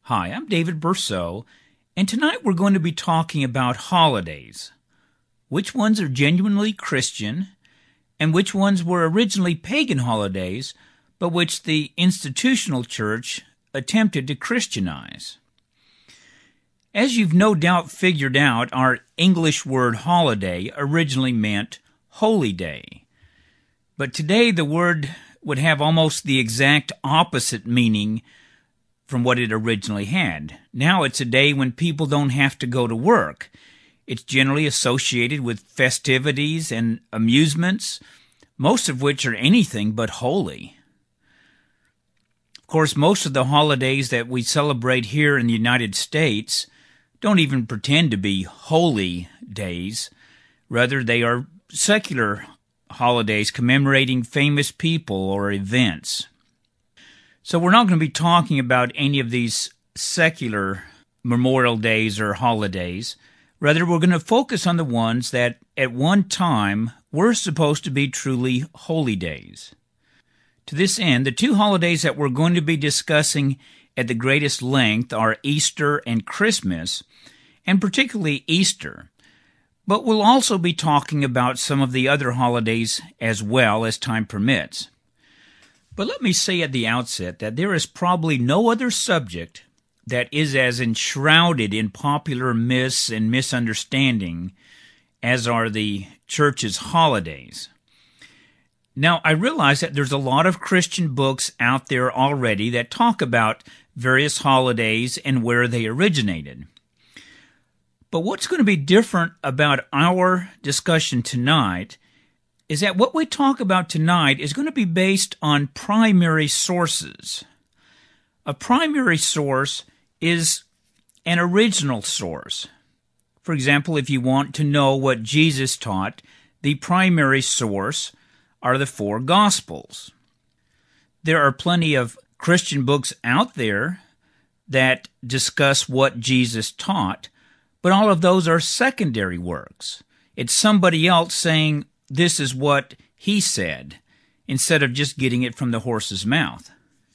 Hi, I'm David Berceau, and tonight we're going to be talking about holidays. Which ones are genuinely Christian, and which ones were originally pagan holidays, but which the institutional church attempted to Christianize. As you've no doubt figured out, our English word holiday originally meant holy day. But today the word would have almost the exact opposite meaning from what it originally had. Now it's a day when people don't have to go to work. It's generally associated with festivities and amusements, most of which are anything but holy. Of course, most of the holidays that we celebrate here in the United States don't even pretend to be holy days. Rather, they are secular holidays commemorating famous people or events. So we're not going to be talking about any of these secular memorial days or holidays. Rather, we're going to focus on the ones that at one time were supposed to be truly holy days. To this end, the two holidays that we're going to be discussing at the greatest length are Easter and Christmas, and particularly Easter. But we'll also be talking about some of the other holidays as well as time permits. But let me say at the outset that there is probably no other subject that is as enshrouded in popular myths and misunderstanding as are the church's holidays. Now, I realize that there's a lot of Christian books out there already that talk about various holidays and where they originated. But what's going to be different about our discussion tonight is that what we talk about tonight is going to be based on primary sources. A primary source is an original source. For example, if you want to know what Jesus taught, the primary source are the four Gospels. There are plenty of Christian books out there that discuss what Jesus taught, but all of those are secondary works. It's somebody else saying, this is what he said, instead of just getting it from the horse's mouth.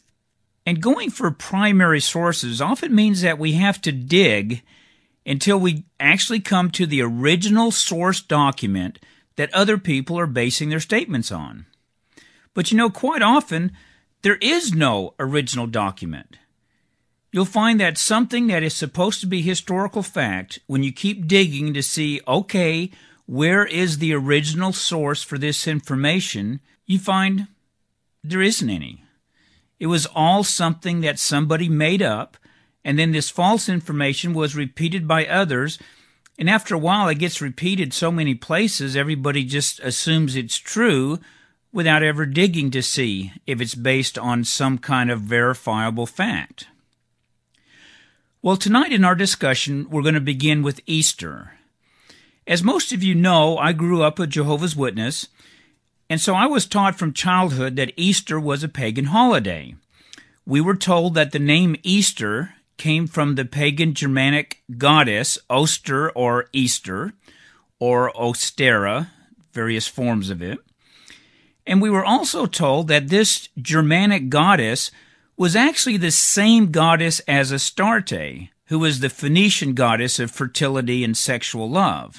And going for primary sources often means that we have to dig until we actually come to the original source document that other people are basing their statements on. But quite often, there is no original document. You'll find that something that is supposed to be historical fact, when you keep digging to see, okay, where is the original source for this information, you find there isn't any. It was all something that somebody made up, and then this false information was repeated by others, and after a while it gets repeated so many places, everybody just assumes it's true without ever digging to see if it's based on some kind of verifiable fact. Well, tonight in our discussion, we're going to begin with Easter. As most of you know, I grew up a Jehovah's Witness, and so I was taught from childhood that Easter was a pagan holiday. We were told that the name Easter came from the pagan Germanic goddess Oster or Easter, or Ostera, various forms of it. And we were also told that this Germanic goddess was actually the same goddess as Astarte, who was the Phoenician goddess of fertility and sexual love.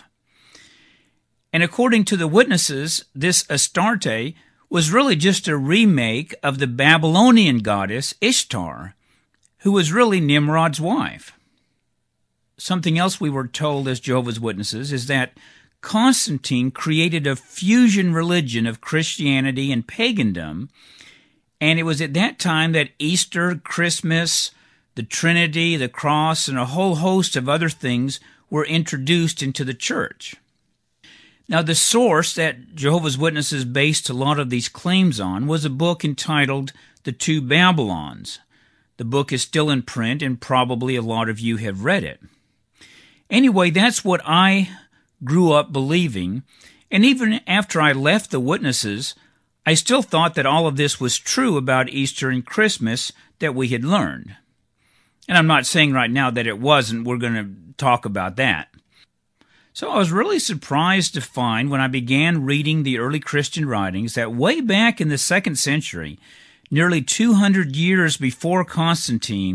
And according to the witnesses, this Astarte was really just a remake of the Babylonian goddess Ishtar, who was really Nimrod's wife. Something else we were told as Jehovah's Witnesses is that Constantine created a fusion religion of Christianity and pagandom, and it was at that time that Easter, Christmas, the Trinity, the cross, and a whole host of other things were introduced into the church. Now, the source that Jehovah's Witnesses based a lot of these claims on was a book entitled The Two Babylons. The book is still in print, and probably a lot of you have read it. Anyway, that's what I grew up believing, and even after I left the Witnesses, I still thought that all of this was true about Easter and Christmas that we had learned. And I'm not saying right now that it wasn't. We're going to talk about that. So I was really surprised to find when I began reading the early Christian writings that way back in the 2nd century, nearly 200 years before Constantine,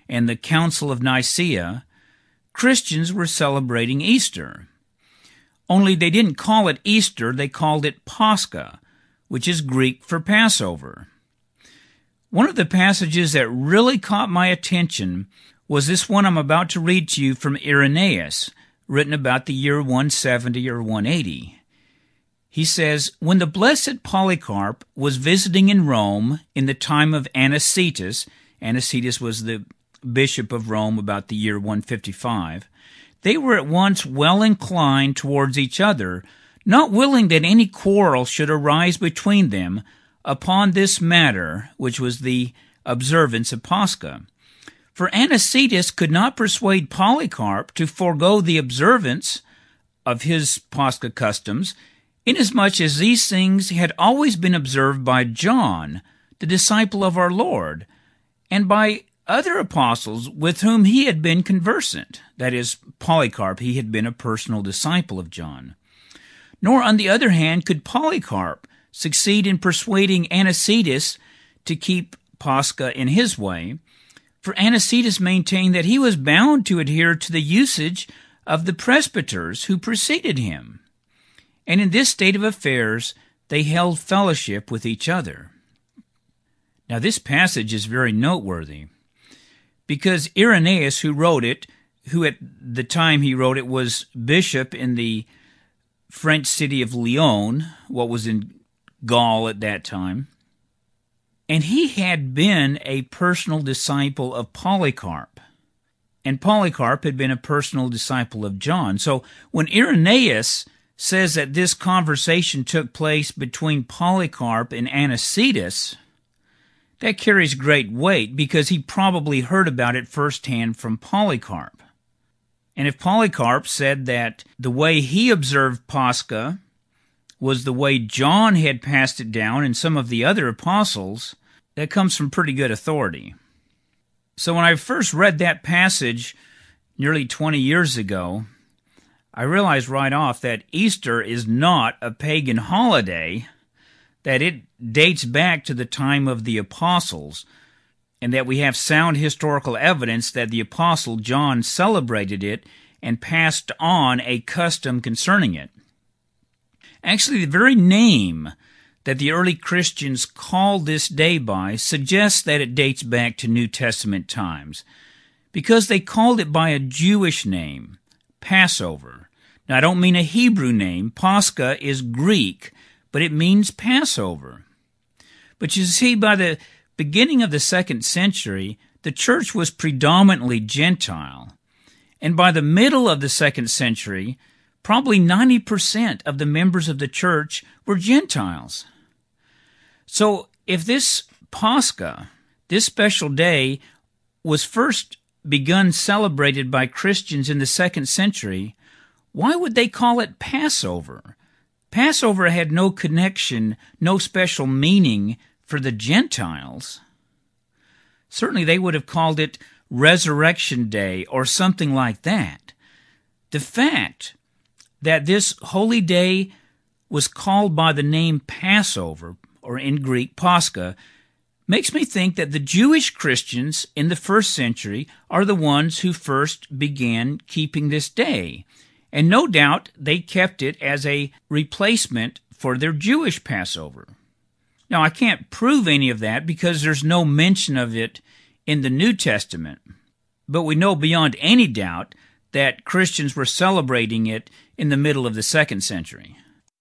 and the Council of Nicaea, Christians were celebrating Easter. Only they didn't call it Easter, they called it Pascha, which is Greek for Passover. One of the passages that really caught my attention was this one I'm about to read to you from Irenaeus, written about the year 170 or 180. He says, "When the blessed Polycarp was visiting in Rome in the time of Anicetus," Anicetus was the bishop of Rome about the year 155, "they were at once well inclined towards each other, not willing that any quarrel should arise between them upon this matter," which was the observance of Pascha. "For Anicetus could not persuade Polycarp to forego the observance of his Pascha customs, inasmuch as these things had always been observed by John, the disciple of our Lord, and by other apostles with whom he had been conversant." That is, Polycarp, he had been a personal disciple of John. "Nor, on the other hand, could Polycarp succeed in persuading Anicetus to keep Pascha in his way, for Anicetus maintained that he was bound to adhere to the usage of the presbyters who preceded him. And in this state of affairs, they held fellowship with each other." Now, this passage is very noteworthy, because Irenaeus, who wrote it, who at the time he wrote it was bishop in the French city of Lyon, what was in Gaul at that time, and he had been a personal disciple of Polycarp, and Polycarp had been a personal disciple of John. So when Irenaeus says that this conversation took place between Polycarp and Anicetus, that carries great weight because he probably heard about it firsthand from Polycarp. And if Polycarp said that the way he observed Pascha was the way John had passed it down and some of the other apostles, that comes from pretty good authority. So when I first read that passage nearly 20 years ago, I realized right off that Easter is not a pagan holiday, that it dates back to the time of the apostles, and that we have sound historical evidence that the apostle John celebrated it and passed on a custom concerning it. Actually, the very name that the early Christians called this day by suggests that it dates back to New Testament times, because they called it by a Jewish name, Passover. Now, I don't mean a Hebrew name. Pascha is Greek, but it means Passover. But you see, by the beginning of the 2nd century, the church was predominantly Gentile. And by the middle of the 2nd century, probably 90% of the members of the church were Gentiles. So if this Pascha, this special day, was first begun celebrated by Christians in the 2nd century, why would they call it Passover? Passover had no connection, no special meaning for the Gentiles. Certainly they would have called it Resurrection Day or something like that. The fact that this holy day was called by the name Passover, or in Greek, Pascha, makes me think that the Jewish Christians in the 1st century are the ones who first began keeping this day. And no doubt they kept it as a replacement for their Jewish Passover. Now, I can't prove any of that because there's no mention of it in the New Testament. But we know beyond any doubt that Christians were celebrating it in the middle of the 2nd century.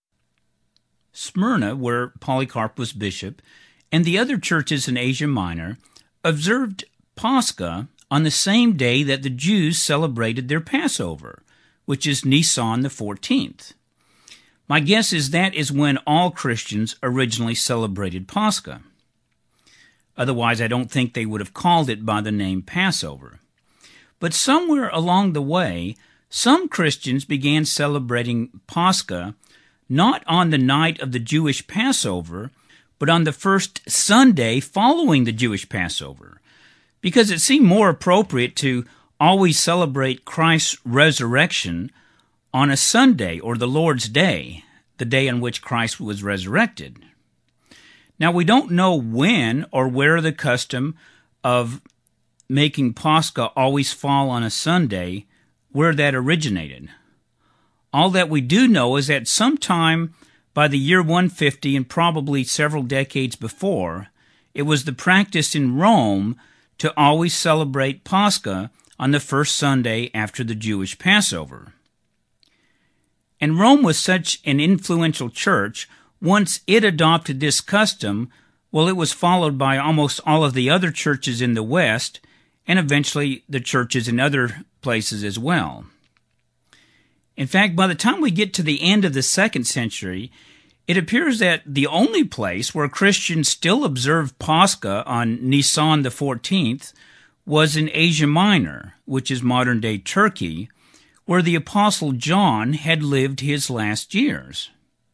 Smyrna, where Polycarp was bishop, and the other churches in Asia Minor observed Pascha on the same day that the Jews celebrated their Passover, which is Nisan the 14th. My guess is that is when all Christians originally celebrated Pascha. Otherwise, I don't think they would have called it by the name Passover. But somewhere along the way, some Christians began celebrating Pascha not on the night of the Jewish Passover, but on the first Sunday following the Jewish Passover, because it seemed more appropriate to always celebrate Christ's resurrection on a Sunday, or the Lord's Day, the day on which Christ was resurrected. Now, we don't know when or where the custom of making Pascha always fall on a Sunday, where that originated. All that we do know is that sometime by the year 150 and probably several decades before, it was the practice in Rome to always celebrate Pascha on the first Sunday after the Jewish Passover. And Rome was such an influential church, once it adopted this custom, well, it was followed by almost all of the other churches in the West, and eventually the churches in other places as well. In fact, by the time we get to the end of the 2nd century, it appears that the only place where Christians still observed Pascha on Nisan the 14th was in Asia Minor, which is modern-day Turkey, where the Apostle John had lived his last years.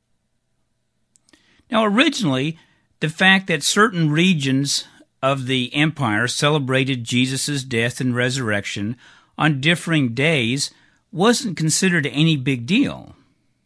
Now, originally, the fact that certain regions of the empire celebrated Jesus' death and resurrection on differing days wasn't considered any big deal.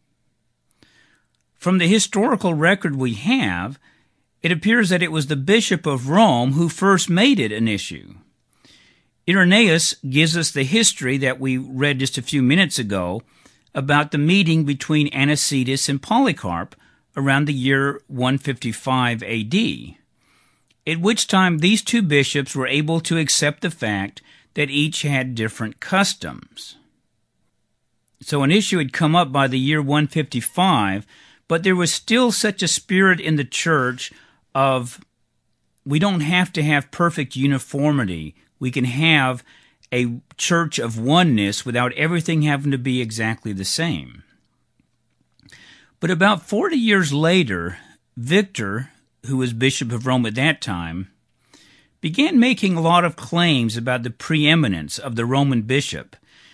From the historical record we have, it appears that it was the Bishop of Rome who first made it an issue. Irenaeus gives us the history that we read just a few minutes ago about the meeting between Anicetus and Polycarp around the year 155 AD, at which time these two bishops were able to accept the fact that each had different customs. So an issue had come up by the year 155, but there was still such a spirit in the church of, we don't have to have perfect uniformity. We can have a church of oneness without everything having to be exactly the same. But about 40 years later, Victor, who was Bishop of Rome at that time, began making a lot of claims about the preeminence of the Roman bishop.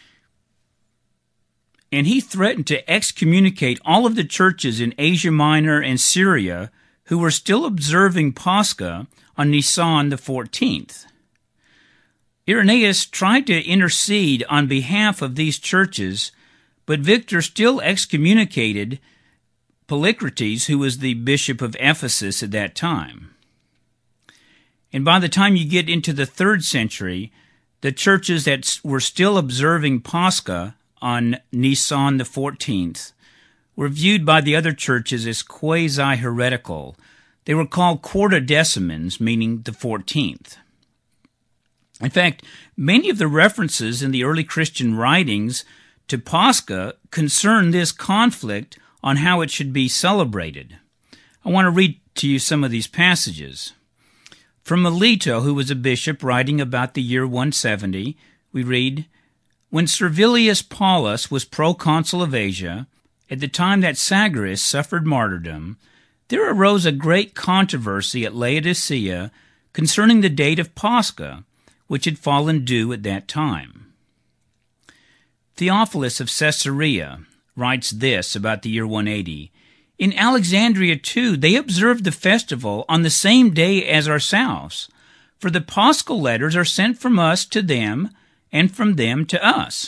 And he threatened to excommunicate all of the churches in Asia Minor and Syria who were still observing Pascha on Nisan the 14th. Irenaeus tried to intercede on behalf of these churches, but Victor still excommunicated Polycrates, who was the bishop of Ephesus at that time. And by the time you get into the 3rd century, the churches that were still observing Pascha on Nisan the 14th were viewed by the other churches as quasi-heretical. They were called Quartodecimans, meaning the 14th. In fact, many of the references in the early Christian writings to Pascha concern this conflict on how it should be celebrated. I want to read to you some of these passages. From Melito, who was a bishop writing about the year 170, we read, "When Servilius Paulus was proconsul of Asia, at the time that Sagarius suffered martyrdom, there arose a great controversy at Laodicea concerning the date of Pascha, which had fallen due at that time." Theophilus of Caesarea writes this about the year 180. "In Alexandria, too, they observed the festival on the same day as ourselves, for the Paschal letters are sent from us to them, and from them to us."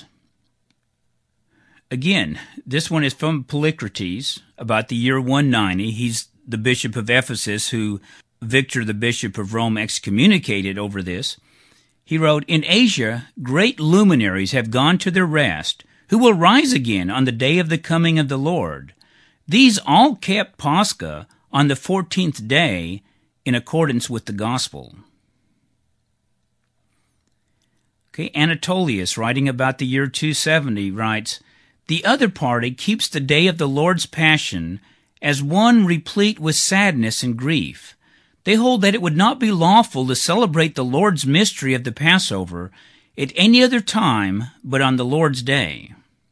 Again, this one is from Polycrates about the year 190. He's the bishop of Ephesus who Victor, the bishop of Rome, excommunicated over this. He wrote, "In Asia, great luminaries have gone to their rest, who will rise again on the day of the coming of the Lord. These all kept Pascha on the 14th day in accordance with the gospel." Okay, Anatolius, writing about the year 270, writes, "The other party keeps the day of the Lord's Passion as one replete with sadness and grief. They hold that it would not be lawful to celebrate the Lord's mystery of the Passover at any other time but on the Lord's day."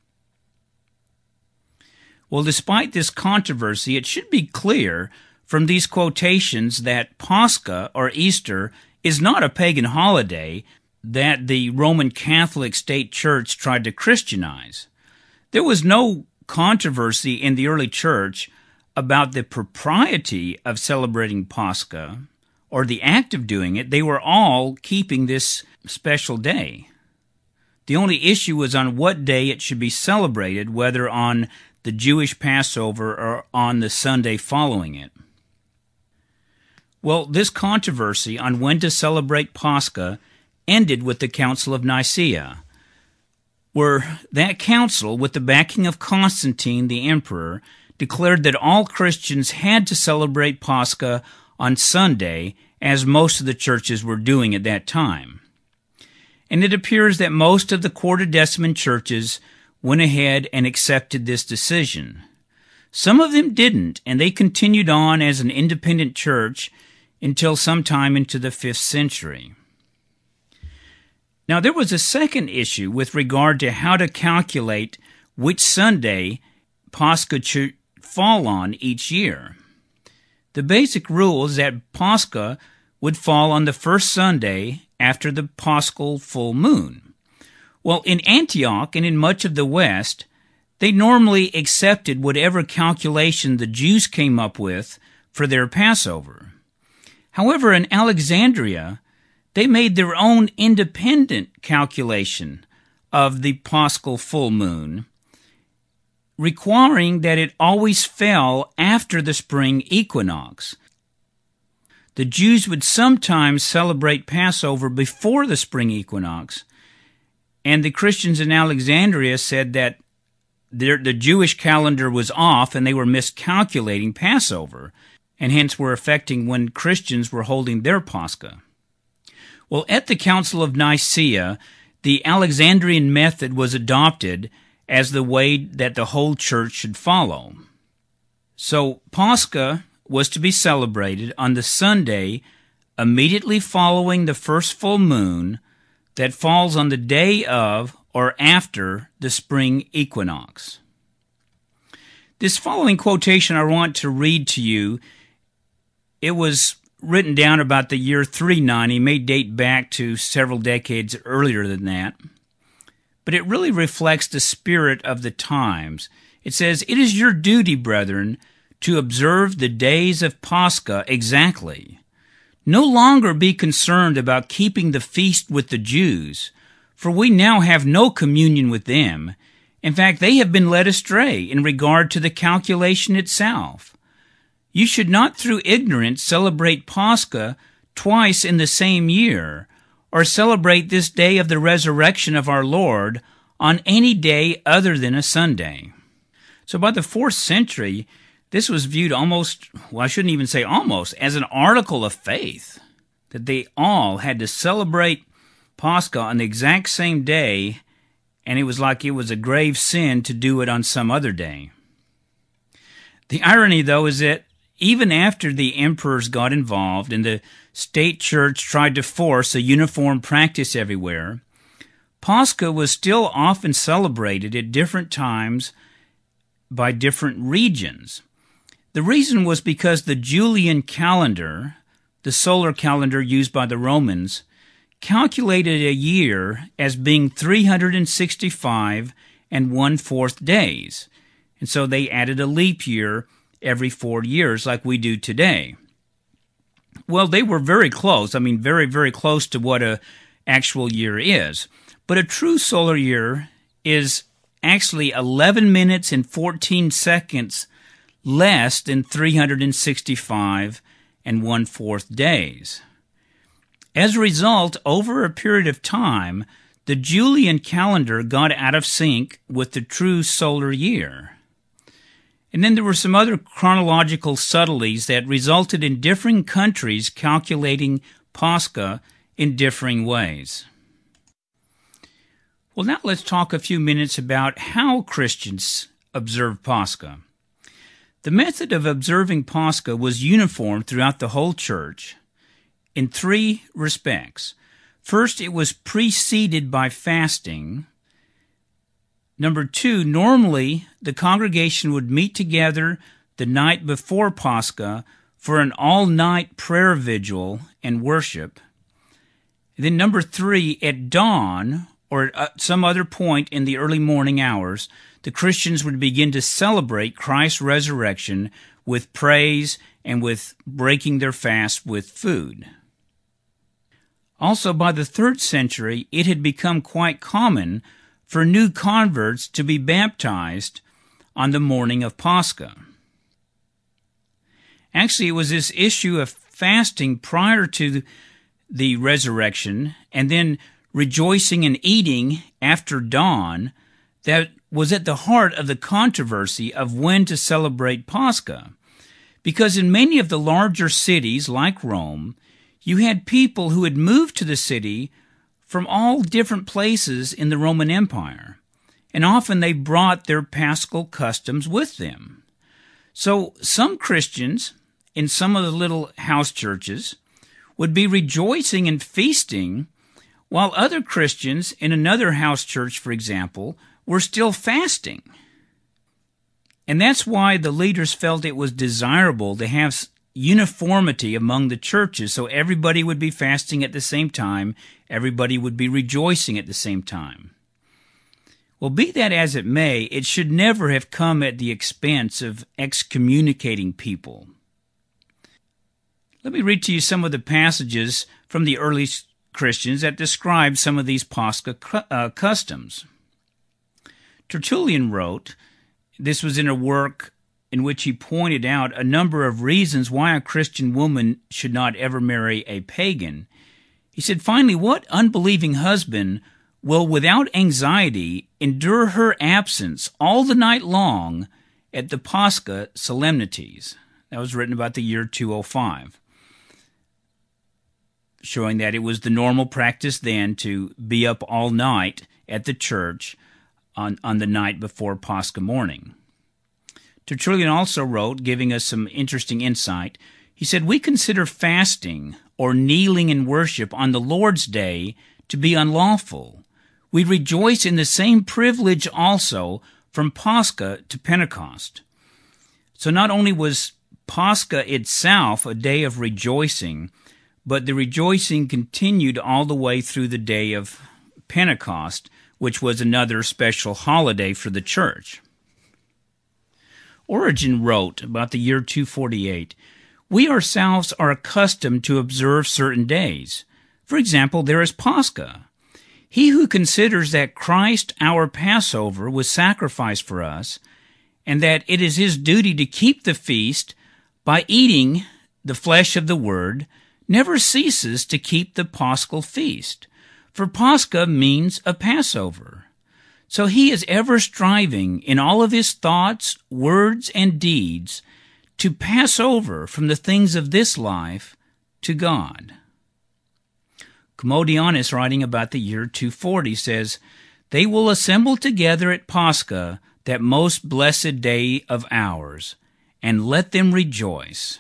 Well, despite this controversy, it should be clear from these quotations that Pascha, or Easter, is not a pagan holiday that the Roman Catholic state church tried to Christianize. There was no controversy in the early church about the propriety of celebrating Pascha or the act of doing it. They were all keeping this special day. The only issue was on what day it should be celebrated, whether on the Jewish Passover or on the Sunday following it. Well, this controversy on when to celebrate Pascha ended with the Council of Nicaea, where that council, with the backing of Constantine the emperor, declared that all Christians had to celebrate Pascha on Sunday, as most of the churches were doing at that time. And it appears that most of the Quartodeciman churches went ahead and accepted this decision. Some of them didn't, and they continued on as an independent church until sometime into the 5th century. Now, there was a second issue with regard to how to calculate which Sunday Pascha should fall on each year. The basic rule is that Pascha would fall on the first Sunday after the Paschal full moon. Well, in Antioch and in much of the West, they normally accepted whatever calculation the Jews came up with for their Passover. However, in Alexandria, they made their own independent calculation of the Paschal full moon, requiring that it always fell after the spring equinox. The Jews would sometimes celebrate Passover before the spring equinox, and the Christians in Alexandria said that the Jewish calendar was off and they were miscalculating Passover, and hence were affecting when Christians were holding their Pascha. Well, at the Council of Nicaea, the Alexandrian method was adopted as the way that the whole church should follow. So Pascha was to be celebrated on the Sunday immediately following the first full moon that falls on the day of or after the spring equinox. This following quotation I want to read to you, it was written down about the year 390, may date back to several decades earlier than that, but it really reflects the spirit of the times. It says, "It is your duty, brethren, to observe the days of Pascha exactly. No longer be concerned about keeping the feast with the Jews, for we now have no communion with them. In fact, they have been led astray in regard to the calculation itself. You should not through ignorance celebrate Pascha twice in the same year, or celebrate this day of the resurrection of our Lord on any day other than a Sunday." So by the 4th century, this was viewed almost, well, I shouldn't even say almost, as an article of faith, that they all had to celebrate Pascha on the exact same day, and it was like it was a grave sin to do it on some other day. The irony, though, is that even after the emperors got involved and the state church tried to force a uniform practice everywhere, Pascha was still often celebrated at different times by different regions. The reason was because the Julian calendar, the solar calendar used by the Romans, calculated a year as being 365 and 1/4 days. And so they added a leap year every 4 years like we do today. Well, they were very close. I mean, very, very close to what an actual year is. But a true solar year is actually 11 minutes and 14 seconds less than 365 and 1/4 days. As a result, over a period of time, the Julian calendar got out of sync with the true solar year. And then there were some other chronological subtleties that resulted in differing countries calculating Pascha in differing ways. Well, now let's talk a few minutes about how Christians observe Pascha. The method of observing Pascha was uniform throughout the whole church in 3 respects. First, it was preceded by fasting. Number 2, normally the congregation would meet together the night before Pascha for an all-night prayer vigil and worship. And then number 3, at dawn or at some other point in the early morning hours, the Christians would begin to celebrate Christ's resurrection with praise and with breaking their fast with food. Also, by the 3rd century, it had become quite common for new converts to be baptized on the morning of Pascha. Actually, it was this issue of fasting prior to the resurrection, and then rejoicing and eating after dawn, that was at the heart of the controversy of when to celebrate Pascha. Because in many of the larger cities, like Rome, you had people who had moved to the city from all different places in the Roman Empire, and often they brought their Paschal customs with them. So some Christians in some of the little house churches would be rejoicing and feasting, while other Christians in another house church, for example, were still fasting. And that's why the leaders felt it was desirable to have uniformity among the churches, so everybody would be fasting at the same time, everybody would be rejoicing at the same time. Well, be that as it may, it should never have come at the expense of excommunicating people. Let me read to you some of the passages from the early Christians that describe some of these Pascha customs. Tertullian wrote, this was in a work in which he pointed out a number of reasons why a Christian woman should not ever marry a pagan. He said, finally, what unbelieving husband will without anxiety endure her absence all the night long at the Pascha solemnities? That was written about the year 205, showing that it was the normal practice then to be up all night at the church on the night before Pascha morning. Tertullian also wrote, giving us some interesting insight. He said, we consider fasting or kneeling in worship on the Lord's Day to be unlawful. We rejoice in the same privilege also from Pascha to Pentecost. So not only was Pascha itself a day of rejoicing, but the rejoicing continued all the way through the day of Pentecost, which was another special holiday for the church. Origen wrote about the year 248, we ourselves are accustomed to observe certain days. For example, there is Pascha. He who considers that Christ, our Passover, was sacrificed for us, and that it is his duty to keep the feast by eating the flesh of the Word, never ceases to keep the Paschal feast. For Pascha means a Passover. So he is ever striving in all of his thoughts, words, and deeds to pass over from the things of this life to God. Commodianus, writing about the year 240, says, they will assemble together at Pascha, that most blessed day of ours, and let them rejoice.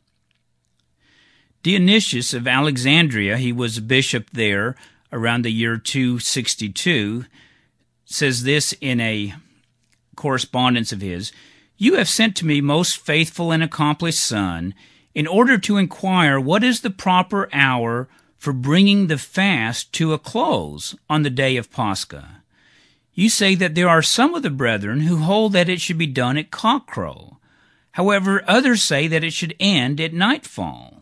Dionysius of Alexandria, he was a bishop there around the year 262, says this in a correspondence of his, you have sent to me, most faithful and accomplished son, in order to inquire what is the proper hour for bringing the fast to a close on the day of Pascha. You say that there are some of the brethren who hold that it should be done at cockcrow. However, others say that it should end at nightfall.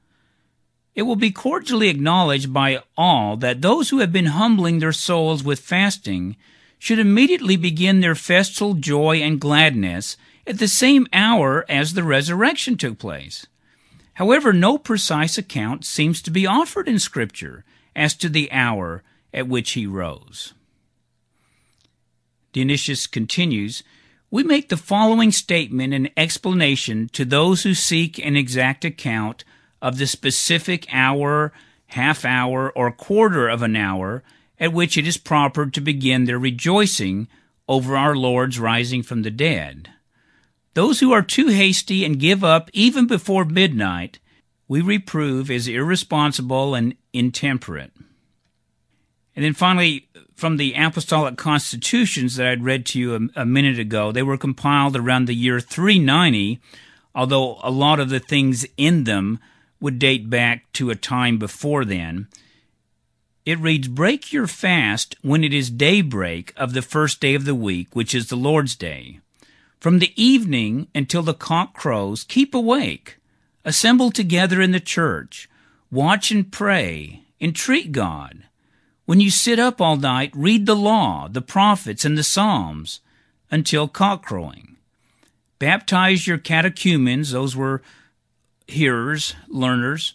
It will be cordially acknowledged by all that those who have been humbling their souls with fasting should immediately begin their festal joy and gladness at the same hour as the resurrection took place. However, no precise account seems to be offered in Scripture as to the hour at which he rose. Dionysius continues, we make the following statement and explanation to those who seek an exact account of the specific hour, half hour, or quarter of an hour at which it is proper to begin their rejoicing over our Lord's rising from the dead. Those who are too hasty and give up even before midnight, we reprove as irresponsible and intemperate. And then finally, from the Apostolic Constitutions that I'd read to you a minute ago, they were compiled around the year 390, although a lot of the things in them would date back to a time before then. It reads, break your fast when it is daybreak of the first day of the week, which is the Lord's Day. From the evening until the cock crows, keep awake. Assemble together in the church. Watch and pray. Entreat God. When you sit up all night, read the law, the prophets, and the Psalms until cock-crowing. Baptize your catechumens, those were hearers, learners,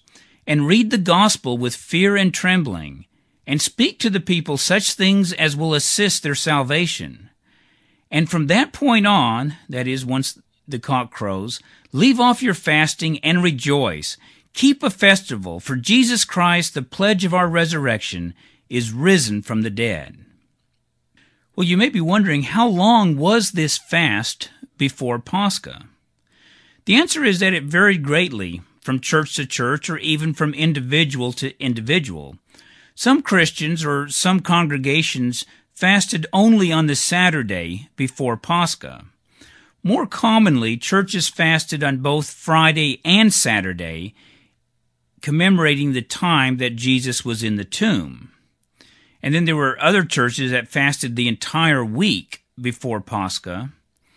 and read the gospel with fear and trembling, and speak to the people such things as will assist their salvation. And from that point on, that is, once the cock crows, leave off your fasting and rejoice. Keep a festival, for Jesus Christ, the pledge of our resurrection, is risen from the dead. Well, you may be wondering, how long was this fast before Pascha? The answer is that it varied greatly from church to church, or even from individual to individual. Some Christians or some congregations fasted only on the Saturday before Pascha. More commonly, churches fasted on both Friday and Saturday, commemorating the time that Jesus was in the tomb. And then there were other churches that fasted the entire week before Pascha.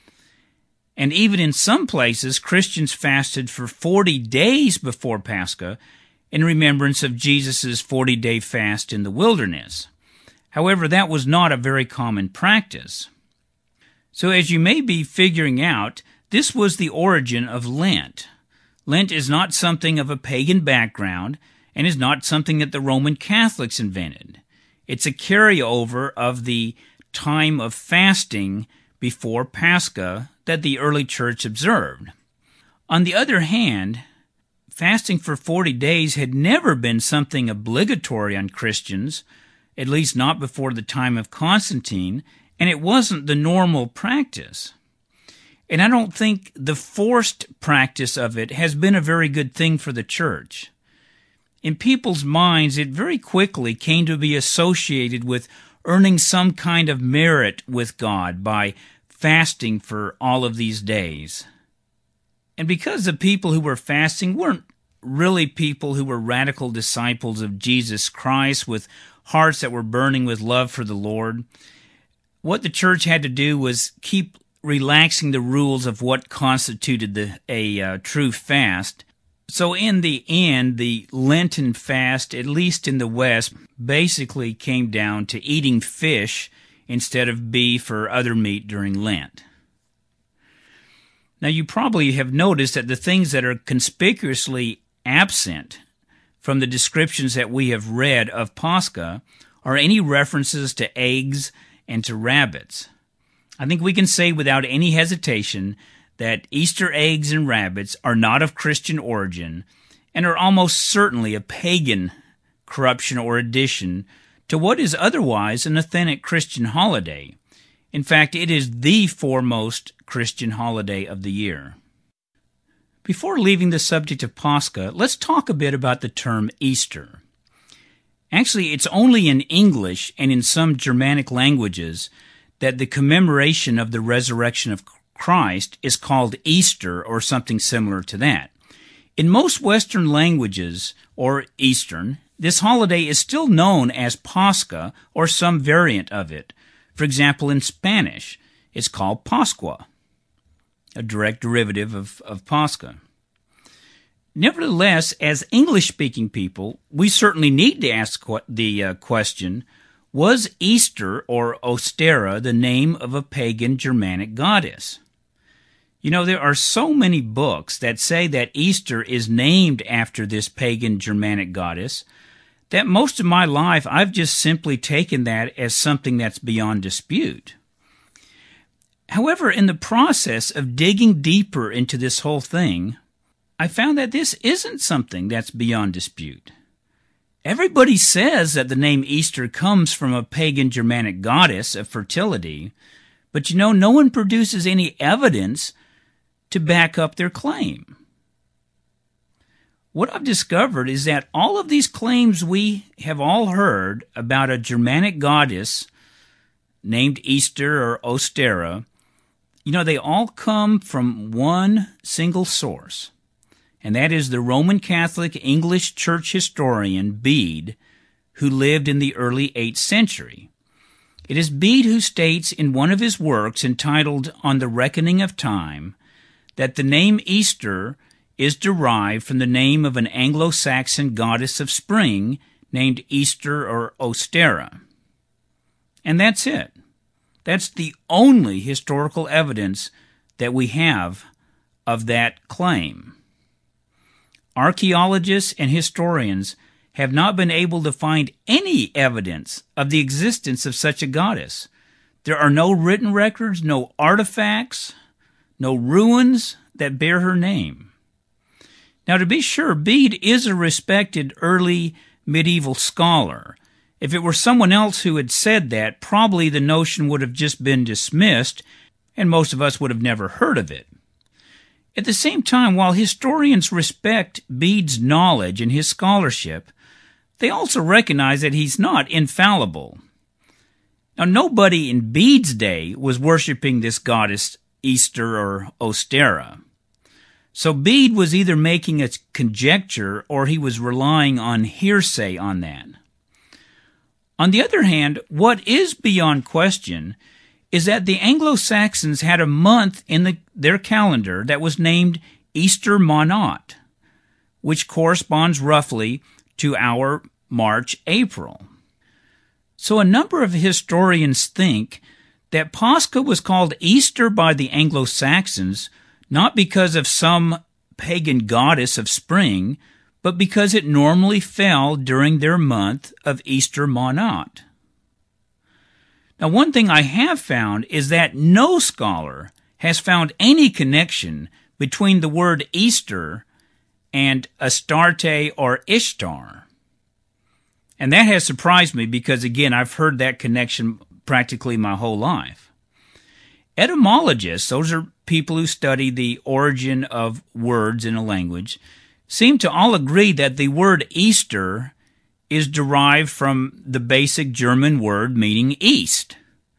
And even in some places, Christians fasted for 40 days before Pascha in remembrance of Jesus' 40-day fast in the wilderness. However, that was not a very common practice. So as you may be figuring out, this was the origin of Lent. Lent is not something of a pagan background and is not something that the Roman Catholics invented. It's a carryover of the time of fasting before Pascha that the early church observed. On the other hand, fasting for 40 days had never been something obligatory on Christians, at least not before the time of Constantine, and it wasn't the normal practice. And I don't think the forced practice of it has been a very good thing for the church. In people's minds, it very quickly came to be associated with earning some kind of merit with God by fasting for all of these days. And because the people who were fasting weren't really people who were radical disciples of Jesus Christ with hearts that were burning with love for the Lord, what the church had to do was keep relaxing the rules of what constituted a true fast. So in the end, the Lenten fast, at least in the West, basically came down to eating fish instead of beef or other meat during Lent. Now, you probably have noticed that the things that are conspicuously absent from the descriptions that we have read of Pascha are any references to eggs and to rabbits. I think we can say without any hesitation that Easter eggs and rabbits are not of Christian origin and are almost certainly a pagan corruption or addition to what is otherwise an authentic Christian holiday. In fact, it is the foremost Christian holiday of the year. Before leaving the subject of Pascha, let's talk a bit about the term Easter. Actually, it's only in English and in some Germanic languages that the commemoration of the resurrection of Christ is called Easter or something similar to that. In most Western languages, or Eastern, this holiday is still known as Pascha or some variant of it. For example, in Spanish, it's called Pascua, a direct derivative of Pascha. Nevertheless, as English-speaking people, we certainly need to ask the question, was Easter or Ostera the name of a pagan Germanic goddess? You know, there are so many books that say that Easter is named after this pagan Germanic goddess that most of my life I've just simply taken that as something that's beyond dispute. However, in the process of digging deeper into this whole thing, I found that this isn't something that's beyond dispute. Everybody says that the name Easter comes from a pagan Germanic goddess of fertility, but no one produces any evidence to back up their claim. What I've discovered is that all of these claims we have all heard about a Germanic goddess named Easter or Ostera, they all come from one single source, and that is the Roman Catholic English church historian Bede, who lived in the early 8th century. It is Bede who states in one of his works entitled On the Reckoning of Time that the name Easter is derived from the name of an Anglo-Saxon goddess of spring named Easter or Ostera. And that's it. That's the only historical evidence that we have of that claim. archaeologists and historians have not been able to find any evidence of the existence of such a goddess. There are no written records, no artifacts, no ruins that bear her name. Now, to be sure, Bede is a respected early medieval scholar. If it were someone else who had said that, probably the notion would have just been dismissed, and most of us would have never heard of it. At the same time, while historians respect Bede's knowledge and his scholarship, they also recognize that he's not infallible. Now, nobody in Bede's day was worshiping this goddess Easter or Ostera. So Bede was either making a conjecture or he was relying on hearsay on that. On the other hand, what is beyond question is that the Anglo-Saxons had a month in their calendar that was named Easter Monat, which corresponds roughly to our March-April. So a number of historians think that Pascha was called Easter by the Anglo-Saxons not because of some pagan goddess of spring, but because it normally fell during their month of Easter Monat. Now, one thing I have found is that no scholar has found any connection between the word Easter and Astarte or Ishtar. And that has surprised me because, again, I've heard that connection practically my whole life. Etymologists, those are people who study the origin of words in a language, seem to all agree that the word Easter is derived from the basic German word meaning east.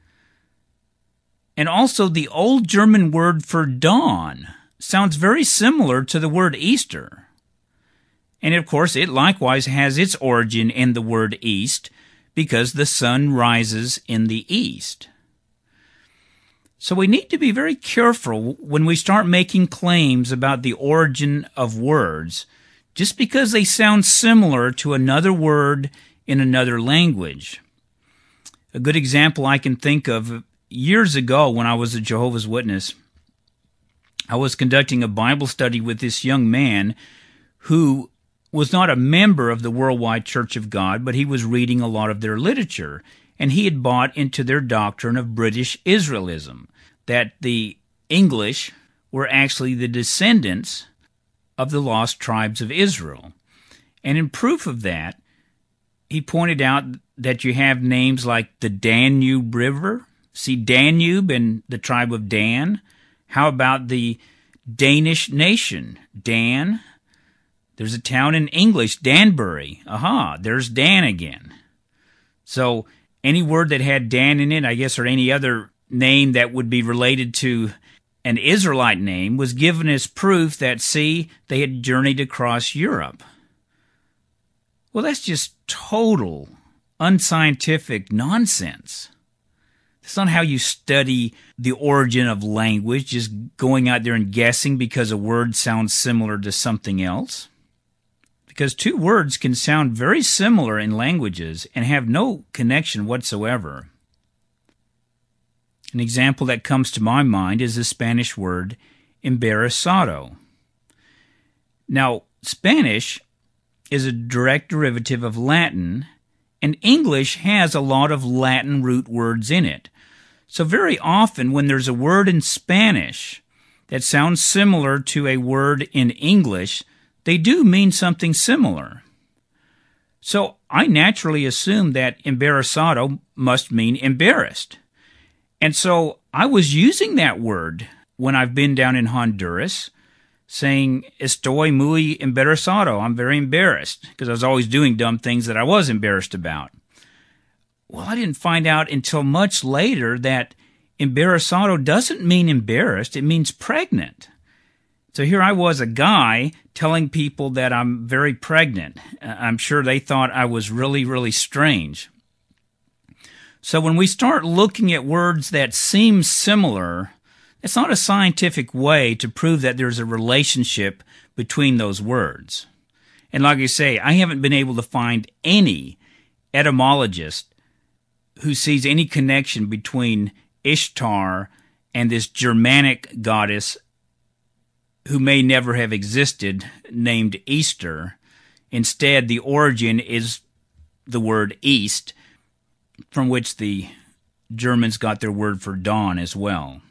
And also the old German word for dawn sounds very similar to the word Easter. And of course, it likewise has its origin in the word east because the sun rises in the east. So we need to be very careful when we start making claims about the origin of words, just because they sound similar to another word in another language. A good example I can think of, years ago when I was a Jehovah's Witness, I was conducting a Bible study with this young man who was not a member of the Worldwide Church of God, but he was reading a lot of their literature, and he had bought into their doctrine of British Israelism, that the English were actually the descendants of the lost tribes of Israel. And in proof of that, he pointed out that you have names like the Danube River. See Danube and the tribe of Dan. How about the Danish nation? Dan. There's a town in English, Danbury. Aha, there's Dan again. So any word that had Dan in it, I guess, or any other name that would be related to an Israelite name was given as proof that, see, they had journeyed across Europe. Well, that's just total unscientific nonsense. That's not how you study the origin of language, just going out there and guessing because a word sounds similar to something else. Because two words can sound very similar in languages and have no connection whatsoever. An example that comes to my mind is the Spanish word embarazado. Now, Spanish is a direct derivative of Latin, and English has a lot of Latin root words in it. So very often when there's a word in Spanish that sounds similar to a word in English, they do mean something similar. So I naturally assume that embarazado must mean embarrassed. And so I was using that word when I've been down in Honduras, saying, estoy muy embarazado, I'm very embarrassed, because I was always doing dumb things that I was embarrassed about. Well, I didn't find out until much later that embarazado doesn't mean embarrassed, it means pregnant. So here I was, a guy, telling people that I'm very pregnant. I'm sure they thought I was really, really strange. So when we start looking at words that seem similar, it's not a scientific way to prove that there's a relationship between those words. And like I say, I haven't been able to find any etymologist who sees any connection between Ishtar and this Germanic goddess who may never have existed, named Easter. Instead, the origin is the word East, from which the Germans got their word for dawn as well.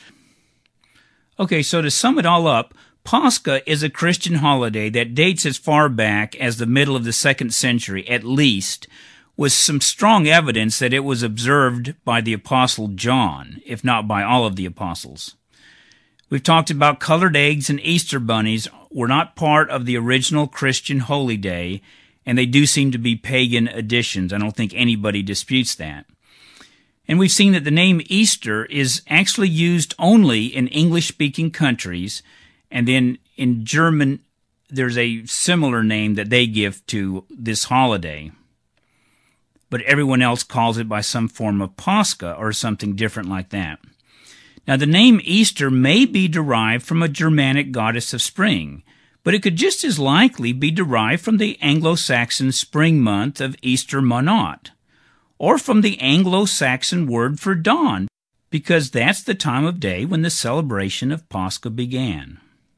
Okay, so to sum it all up, Pascha is a Christian holiday that dates as far back as the middle of the 2nd century, at least, with some strong evidence that it was observed by the Apostle John, if not by all of the apostles. We've talked about colored eggs and Easter bunnies were not part of the original Christian holy day, and they do seem to be pagan additions. I don't think anybody disputes that. And we've seen that the name Easter is actually used only in English-speaking countries, and then in German, there's a similar name that they give to this holiday. But everyone else calls it by some form of Pascha or something different like that. Now, the name Easter may be derived from a Germanic goddess of spring, but it could just as likely be derived from the Anglo-Saxon spring month of Easter Monat, or from the Anglo-Saxon word for dawn, because that's the time of day when the celebration of Pascha began.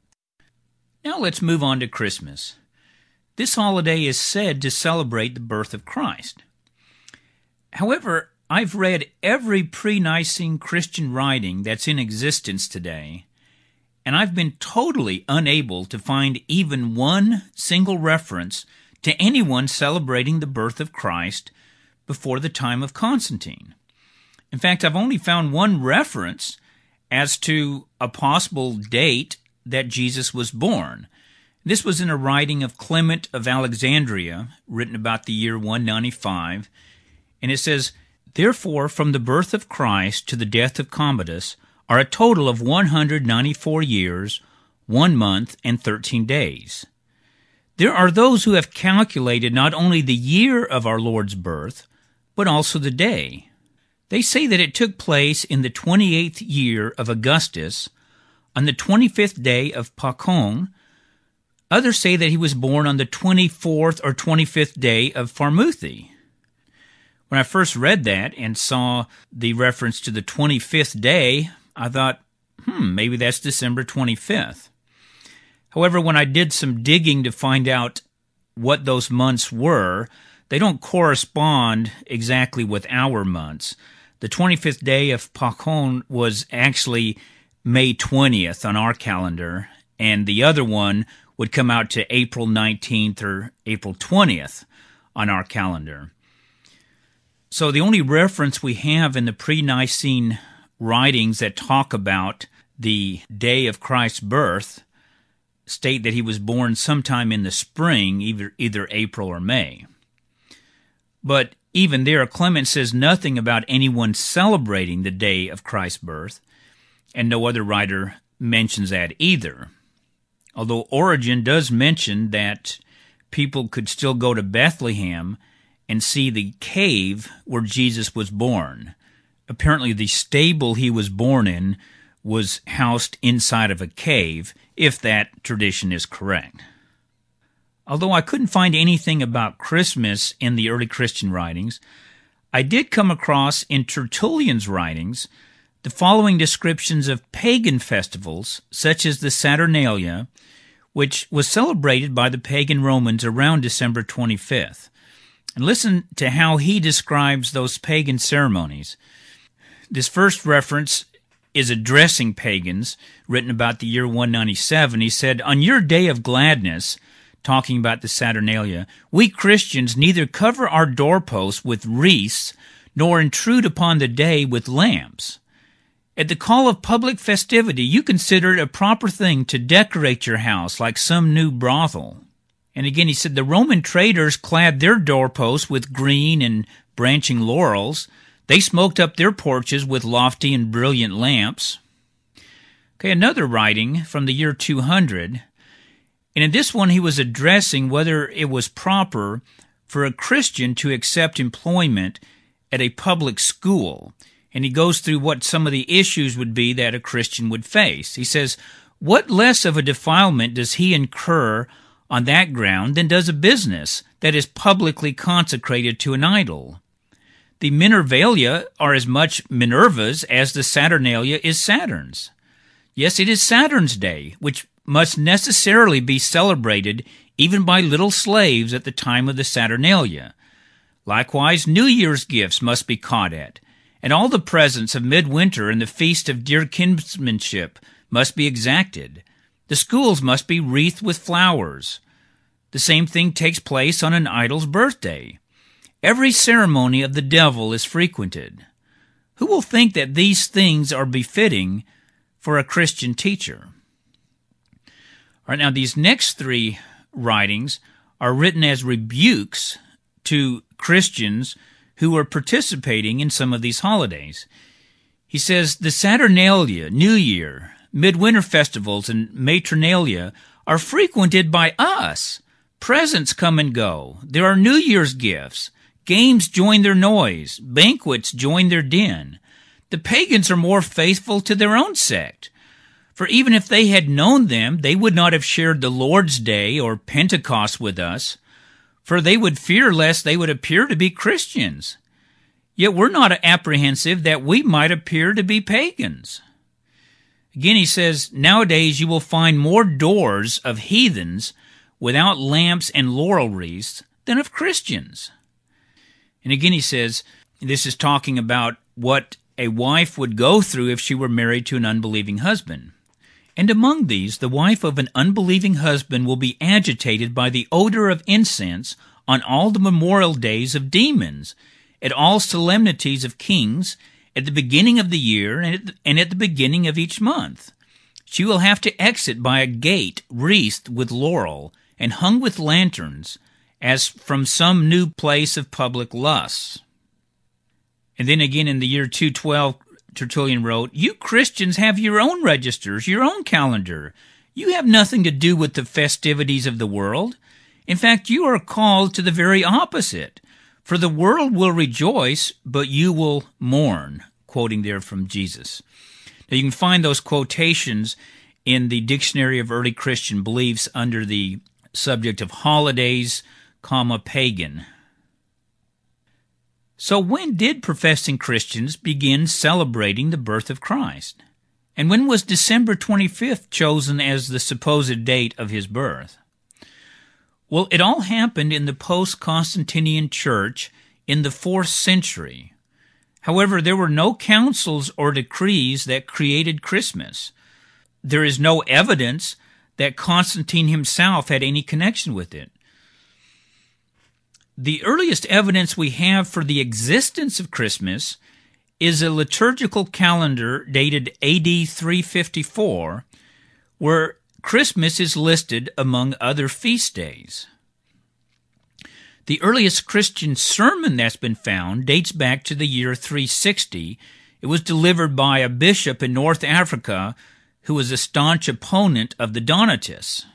Now let's move on to Christmas. This holiday is said to celebrate the birth of Christ. However, I've read every pre-Nicene Christian writing that's in existence today, and I've been totally unable to find even one single reference to anyone celebrating the birth of Christ before the time of Constantine. In fact, I've only found one reference as to a possible date that Jesus was born. This was in a writing of Clement of Alexandria, written about the year 195, and it says, "Therefore, from the birth of Christ to the death of Commodus are a total of 194 years, 1 month, and 13 days. There are those who have calculated not only the year of our Lord's birth, but also the day. They say that it took place in the 28th year of Augustus, on the 25th day of Pachon. Others say that he was born on the 24th or 25th day of Pharmuthi." When I first read that and saw the reference to the 25th day, I thought, maybe that's December 25th. However, when I did some digging to find out what those months were, they don't correspond exactly with our months. The 25th day of Pachon was actually May 20th on our calendar, and the other one would come out to April 19th or April 20th on our calendar. So the only reference we have in the pre-Nicene writings that talk about the day of Christ's birth state that he was born sometime in the spring, either April or May. But even there, Clement says nothing about anyone celebrating the day of Christ's birth, and no other writer mentions that either. Although Origen does mention that people could still go to Bethlehem and see the cave where Jesus was born. Apparently the stable he was born in was housed inside of a cave, if that tradition is correct. Although I couldn't find anything about Christmas in the early Christian writings, I did come across in Tertullian's writings the following descriptions of pagan festivals, such as the Saturnalia, which was celebrated by the pagan Romans around December 25th. And listen to how he describes those pagan ceremonies. This first reference is addressing pagans, written about the year 197. He said, "On your day of gladness," talking about the Saturnalia, "we Christians neither cover our doorposts with wreaths, nor intrude upon the day with lamps. At the call of public festivity, you consider it a proper thing to decorate your house like some new brothel." And again, he said, "The Roman traders clad their doorposts with green and branching laurels. They smoked up their porches with lofty and brilliant lamps." Okay, another writing from the year 200. And in this one, he was addressing whether it was proper for a Christian to accept employment at a public school. And he goes through what some of the issues would be that a Christian would face. He says, "What less of a defilement does he incur on that ground than does a business that is publicly consecrated to an idol? The Minervalia are as much Minerva's as the Saturnalia is Saturn's. Yes, it is Saturn's day, which must necessarily be celebrated even by little slaves at the time of the Saturnalia. Likewise, New Year's gifts must be caught at, and all the presents of midwinter and the feast of dear kinsmanship must be exacted. The schools must be wreathed with flowers. The same thing takes place on an idol's birthday. Every ceremony of the devil is frequented. Who will think that these things are befitting for a Christian teacher? All right, now these next three writings are written as rebukes to Christians who are participating in some of these holidays. He says, the Saturnalia, New Year, midwinter festivals, and matronalia are frequented by us. Presents come and go. There are New Year's gifts. Games join their noise. Banquets join their din. The pagans are more faithful to their own sect. For even if they had known them, they would not have shared the Lord's Day or Pentecost with us, for they would fear lest they would appear to be Christians. Yet we're not apprehensive that we might appear to be pagans. Again, he says, nowadays you will find more doors of heathens without lamps and laurel wreaths than of Christians. And again, he says, this is talking about what a wife would go through if she were married to an unbelieving husband. And among these, the wife of an unbelieving husband will be agitated by the odor of incense on all the memorial days of demons, at all solemnities of kings, at the beginning of the year, and at the beginning of each month. She will have to exit by a gate wreathed with laurel and hung with lanterns, as from some new place of public lusts. And then again in the year 212, Tertullian wrote, you Christians have your own registers, your own calendar. You have nothing to do with the festivities of the world. In fact, you are called to the very opposite. For the world will rejoice, but you will mourn, quoting there from Jesus. Now you can find those quotations in the Dictionary of Early Christian Beliefs under the subject of holidays, pagan. So when did professing Christians begin celebrating the birth of Christ? And when was December 25th chosen as the supposed date of his birth? Well, it all happened in the post-Constantinian church in the 4th century. However, there were no councils or decrees that created Christmas. There is no evidence that Constantine himself had any connection with it. The earliest evidence we have for the existence of Christmas is a liturgical calendar dated AD 354, where Christmas is listed among other feast days. The earliest Christian sermon that's been found dates back to the year 360. It was delivered by a bishop in North Africa who was a staunch opponent of the Donatists.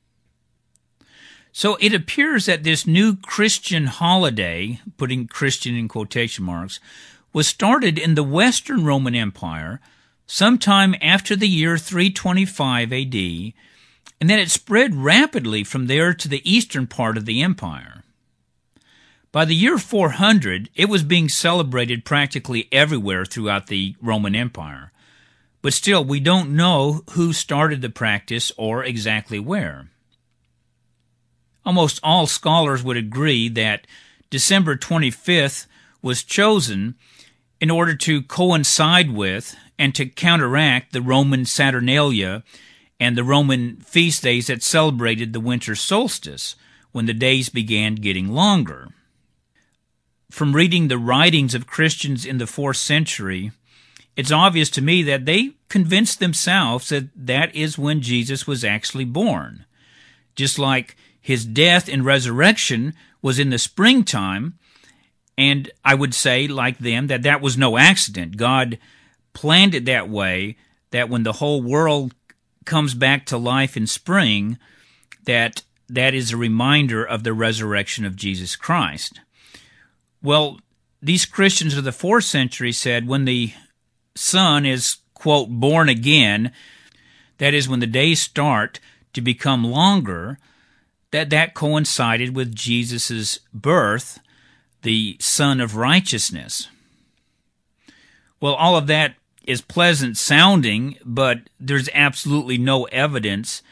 So it appears that this new Christian holiday, putting Christian in quotation marks, was started in the Western Roman Empire sometime after the year 325 AD, and that it spread rapidly from there to the eastern part of the empire. By the year 400, it was being celebrated practically everywhere throughout the Roman Empire. But still, we don't know who started the practice or exactly where. Almost all scholars would agree that December 25th was chosen in order to coincide with and to counteract the Roman Saturnalia and the Roman feast days that celebrated the winter solstice, when the days began getting longer. From reading the writings of Christians in the 4th century, it's obvious to me that they convinced themselves that that is when Jesus was actually born. Just like his death and resurrection was in the springtime, and I would say, like them, that that was no accident. God planned it that way, that when the whole world comes back to life in spring, that is a reminder of the resurrection of Jesus Christ. Well, these Christians of the 4th century said when the Son is, quote, born again, that is, when the days start to become longer, that coincided with Jesus' birth, the Son of Righteousness. Well, all of that is pleasant sounding, but there's absolutely no evidence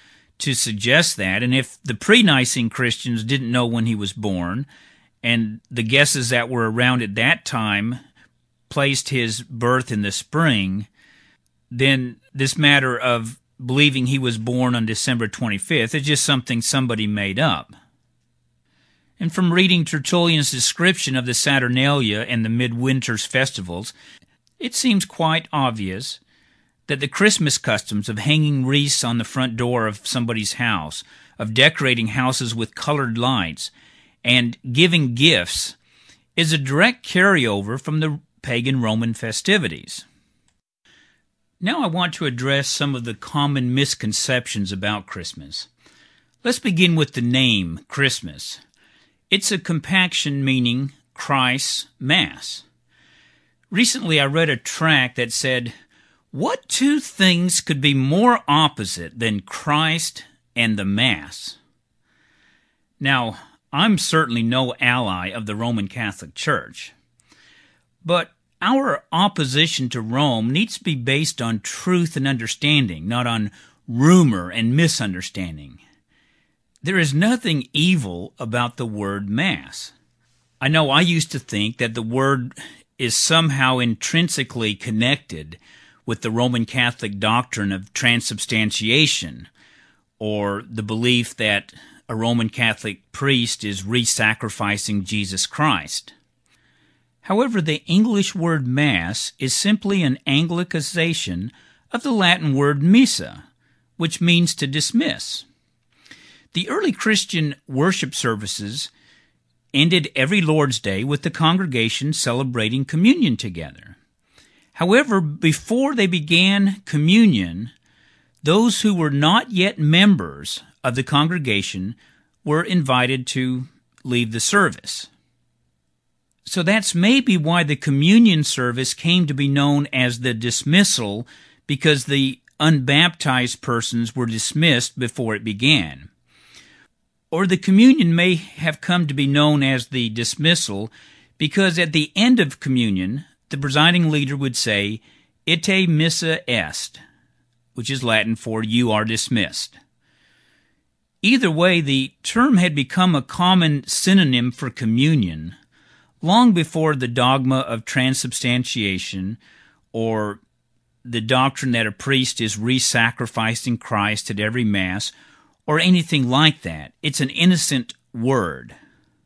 to suggest that. And if the pre-Nicene Christians didn't know when he was born, and the guesses that were around at that time placed his birth in the spring, then this matter of believing he was born on December 25th is just something somebody made up. And from reading Tertullian's description of the Saturnalia and the midwinter's festivals, it seems quite obvious that the Christmas customs of hanging wreaths on the front door of somebody's house, of decorating houses with colored lights, and giving gifts is a direct carryover from the pagan Roman festivities. Now I want to address some of the common misconceptions about Christmas. Let's begin with the name Christmas. It's a compaction meaning Christ's Mass. Recently I read a tract that said, "What two things could be more opposite than Christ and the Mass?" Now, I'm certainly no ally of the Roman Catholic Church, but our opposition to Rome needs to be based on truth and understanding, not on rumor and misunderstanding. There is nothing evil about the word Mass. I know I used to think that the word is somehow intrinsically connected with the Roman Catholic doctrine of transubstantiation, or the belief that a Roman Catholic priest is re-sacrificing Jesus Christ. However, the English word Mass is simply an Anglicization of the Latin word missa, which means to dismiss. The early Christian worship services ended every Lord's Day with the congregation celebrating communion together. However, before they began communion, those who were not yet members of the congregation were invited to leave the service. So that's maybe why the communion service came to be known as the dismissal, because the unbaptized persons were dismissed before it began. Or the communion may have come to be known as the dismissal because at the end of communion, the presiding leader would say, "Ite missa est," which is Latin for "you are dismissed." Either way, the term had become a common synonym for communion long before the dogma of transubstantiation or the doctrine that a priest is re-sacrificing Christ at every Mass or anything like that. It's an innocent word.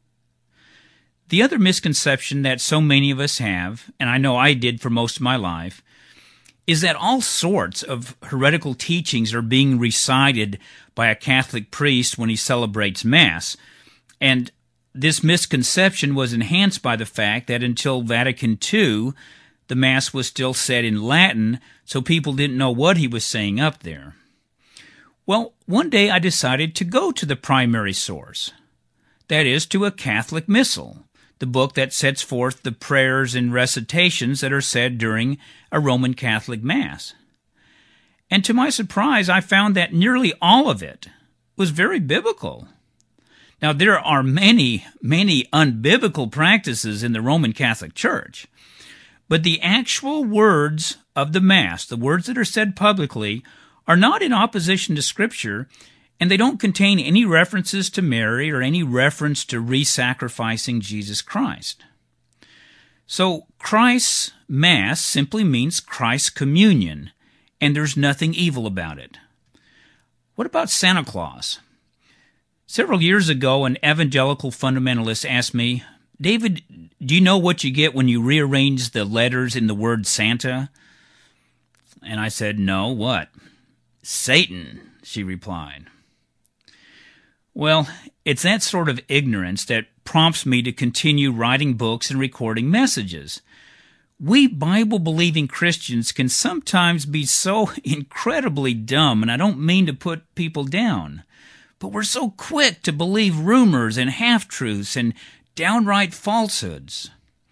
The other misconception that so many of us have, and I know I did for most of my life, is that all sorts of heretical teachings are being recited by a Catholic priest when he celebrates Mass. And this misconception was enhanced by the fact that until Vatican II, the Mass was still said in Latin, so people didn't know what he was saying up there. Well, one day I decided to go to the primary source, that is, to a Catholic Missal, the book that sets forth the prayers and recitations that are said during a Roman Catholic Mass. And to my surprise, I found that nearly all of it was very biblical. Now, there are many, many unbiblical practices in the Roman Catholic Church, but the actual words of the Mass, the words that are said publicly, are not in opposition to Scripture, and they don't contain any references to Mary or any reference to re-sacrificing Jesus Christ. So Christ's Mass simply means Christ's communion, and there's nothing evil about it. What about Santa Claus? Several years ago, an evangelical fundamentalist asked me, "David, do you know what you get when you rearrange the letters in the word Santa?" And I said, "No, what?" "Satan," she replied. Well, it's that sort of ignorance that prompts me to continue writing books and recording messages. We Bible-believing Christians can sometimes be so incredibly dumb, and I don't mean to put people down, but we're so quick to believe rumors and half-truths and downright falsehoods.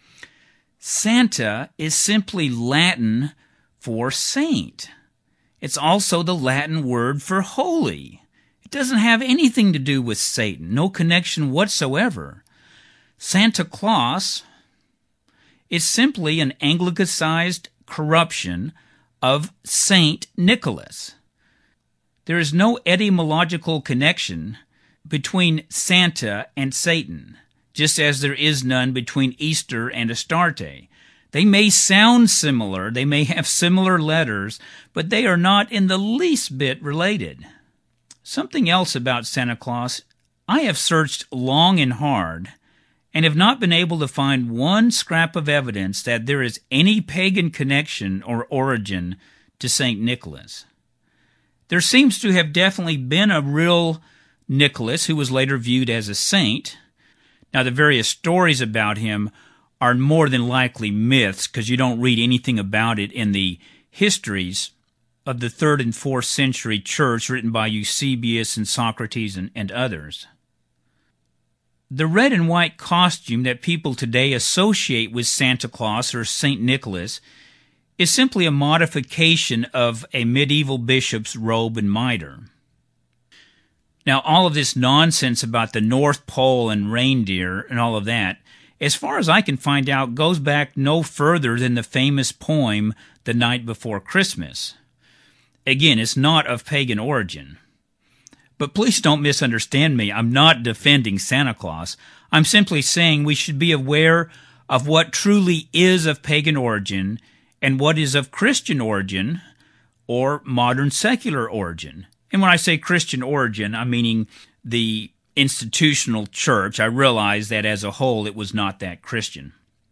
Santa is simply Latin for saint. It's also the Latin word for holy. It doesn't have anything to do with Satan, no connection whatsoever. Santa Claus is simply an Anglicized corruption of Saint Nicholas. There is no etymological connection between Santa and Satan, just as there is none between Easter and Astarte. They may sound similar, they may have similar letters, but they are not in the least bit related. Something else about Santa Claus, I have searched long and hard, and have not been able to find one scrap of evidence that there is any pagan connection or origin to St. Nicholas. There seems to have definitely been a real Nicholas who was later viewed as a saint. Now, the various stories about him are more than likely myths, because you don't read anything about it in the histories of the 3rd and 4th century church written by Eusebius and Socrates and others. The red and white costume that people today associate with Santa Claus or St. Nicholas is simply a modification of a medieval bishop's robe and mitre. Now, all of this nonsense about the North Pole and reindeer and all of that, as far as I can find out, goes back no further than the famous poem, The Night Before Christmas. Again, it's not of pagan origin. But please don't misunderstand me. I'm not defending Santa Claus. I'm simply saying we should be aware of what truly is of pagan origin and what is of Christian origin or modern secular origin. And when I say Christian origin, I'm meaning the institutional church. I realize that as a whole it was not that Christian.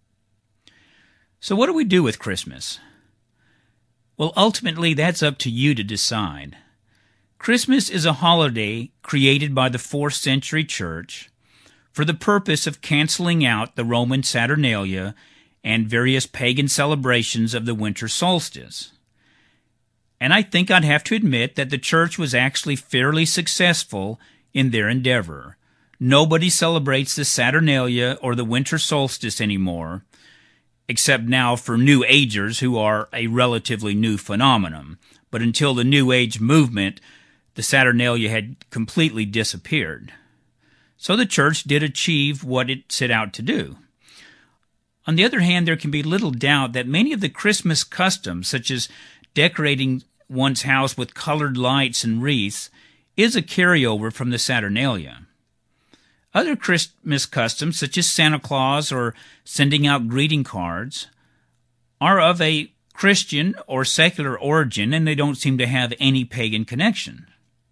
So what do we do with Christmas? Well, ultimately that's up to you to decide. Christmas is a holiday created by the 4th century church for the purpose of canceling out the Roman Saturnalia and various pagan celebrations of the winter solstice. And I think I'd have to admit that the church was actually fairly successful in their endeavor. Nobody celebrates the Saturnalia or the winter solstice anymore, except now for New Agers who are a relatively new phenomenon. But until the New Age movement, the Saturnalia had completely disappeared. So the church did achieve what it set out to do. On the other hand, there can be little doubt that many of the Christmas customs, such as decorating one's house with colored lights and wreaths, is a carryover from the Saturnalia. Other Christmas customs, such as Santa Claus or sending out greeting cards, are of a Christian or secular origin, and they don't seem to have any pagan connection.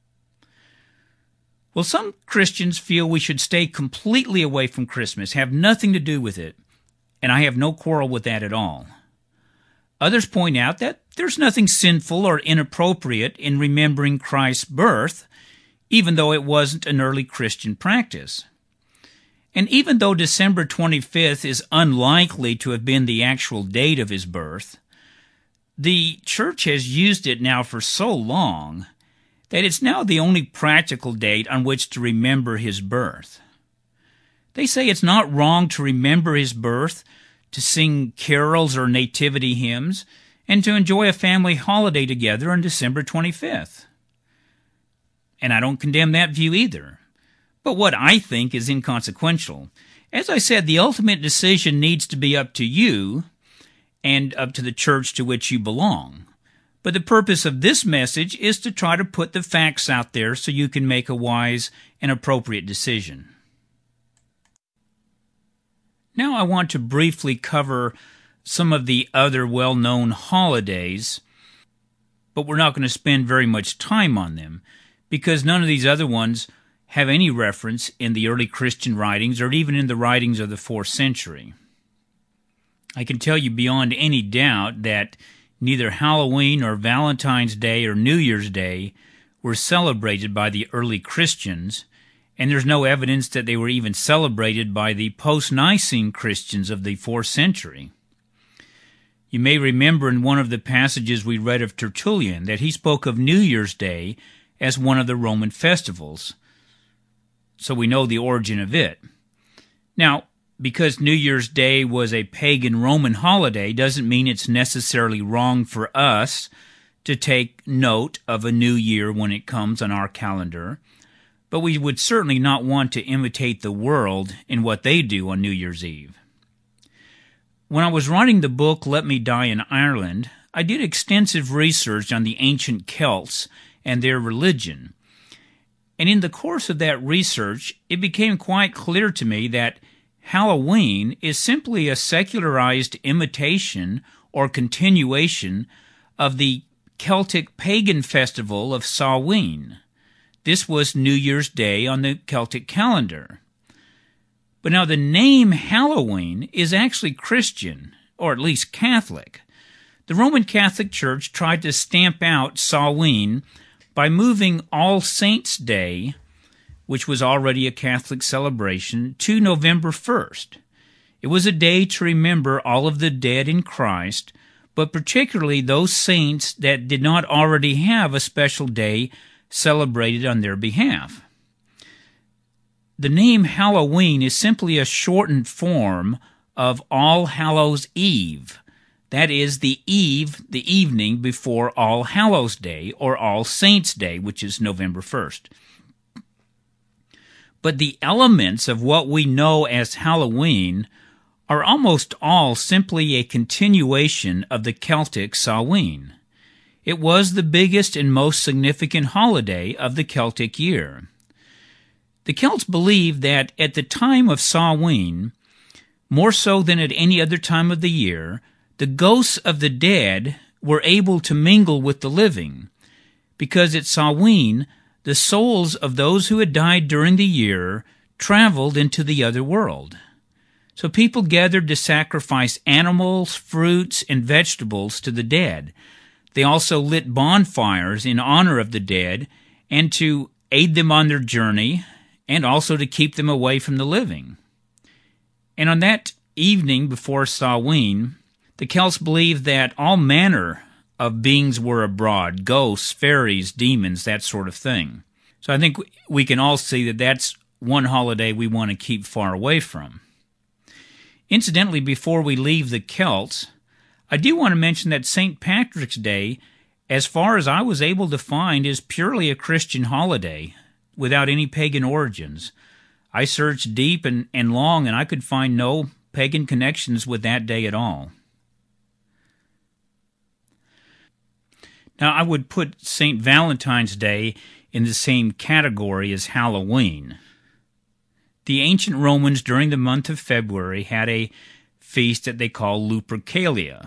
Well, some Christians feel we should stay completely away from Christmas, have nothing to do with it, and I have no quarrel with that at all. Others point out that there's nothing sinful or inappropriate in remembering Christ's birth, even though it wasn't an early Christian practice. And even though December 25th is unlikely to have been the actual date of his birth, the church has used it now for so long that it's now the only practical date on which to remember his birth. They say it's not wrong to remember his birth, to sing carols or nativity hymns, and to enjoy a family holiday together on December 25th. And I don't condemn that view either. But what I think is inconsequential. As I said, the ultimate decision needs to be up to you and up to the church to which you belong. But the purpose of this message is to try to put the facts out there so you can make a wise and appropriate decision. Now I want to briefly cover some of the other well-known holidays, but we're not going to spend very much time on them because none of these other ones have any reference in the early Christian writings or even in the writings of the 4th century. I can tell you beyond any doubt that neither Halloween or Valentine's Day or New Year's Day were celebrated by the early Christians, and there's no evidence that they were even celebrated by the post-Nicene Christians of the 4th century. You may remember in one of the passages we read of Tertullian that he spoke of New Year's Day as one of the Roman festivals, so we know the origin of it. Now, because New Year's Day was a pagan Roman holiday doesn't mean it's necessarily wrong for us to take note of a new year when it comes on our calendar, but we would certainly not want to imitate the world in what they do on New Year's Eve. When I was writing the book Let Me Die in Ireland, I did extensive research on the ancient Celts and their religion. And in the course of that research, it became quite clear to me that Halloween is simply a secularized imitation or continuation of the Celtic pagan festival of Samhain. This was New Year's Day on the Celtic calendar. But now the name Halloween is actually Christian, or at least Catholic. The Roman Catholic Church tried to stamp out Samhain by moving All Saints' Day, which was already a Catholic celebration, to November 1st. It was a day to remember all of the dead in Christ, but particularly those saints that did not already have a special day celebrated on their behalf. The name Halloween is simply a shortened form of All Hallows' Eve. That is the evening before All Hallows' Day, or All Saints' Day, which is November 1st. But the elements of what we know as Halloween are almost all simply a continuation of the Celtic Samhain. It was the biggest and most significant holiday of the Celtic year. The Celts believed that at the time of Samhain, more so than at any other time of the year, the ghosts of the dead were able to mingle with the living, because at Samhain, the souls of those who had died during the year traveled into the other world. So people gathered to sacrifice animals, fruits, and vegetables to the dead. They also lit bonfires in honor of the dead and to aid them on their journey, and also to keep them away from the living. And on that evening before Samhain, the Celts believed that all manner of beings were abroad, ghosts, fairies, demons, that sort of thing. So I think we can all see that that's one holiday we want to keep far away from. Incidentally, before we leave the Celts, I do want to mention that St. Patrick's Day, as far as I was able to find, is purely a Christian holiday without any pagan origins. I searched deep and long, and I could find no pagan connections with that day at all. Now, I would put St. Valentine's Day in the same category as Halloween. The ancient Romans during the month of February had a feast that they called Lupercalia.